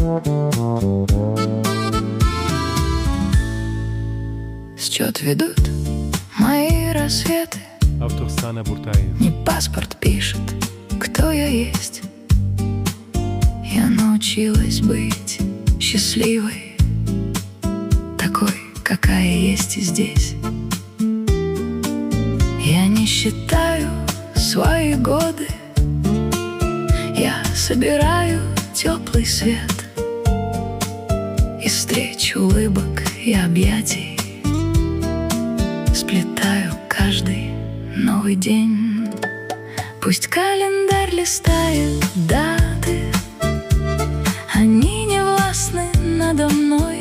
Счет ведут мои рассветы. Автор Сана Буртаев. Не паспорт пишет, кто я есть. Я научилась быть счастливой, такой, какая есть и здесь. Я не считаю свои годы, я собираю теплый свет из встреч, улыбок и объятий. Сплетаю каждый новый день. Пусть календарь листает даты, они не властны надо мной.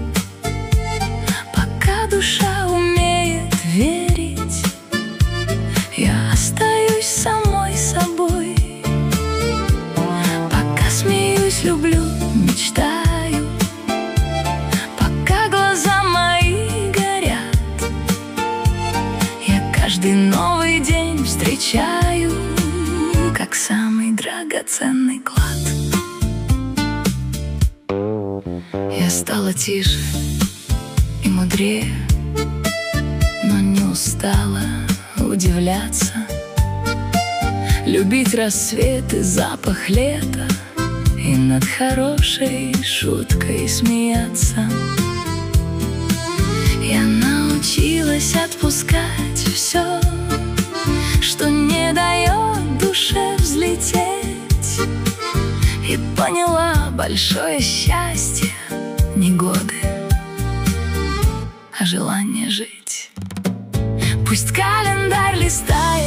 Пока душа умеет верить, я остаюсь самой собой. Пока смеюсь, люблю, мечтаю, пока глаза мои горят, я каждый новый день встречаю как самый драгоценный клад. Я стала тише и мудрее, но не устала удивляться, любить рассвет и запах лета, и над хорошей шуткой смеяться. Я научилась отпускать все, что не дает душе взлететь, и поняла, большое счастье не годы, а желание жить. Пусть календарь листает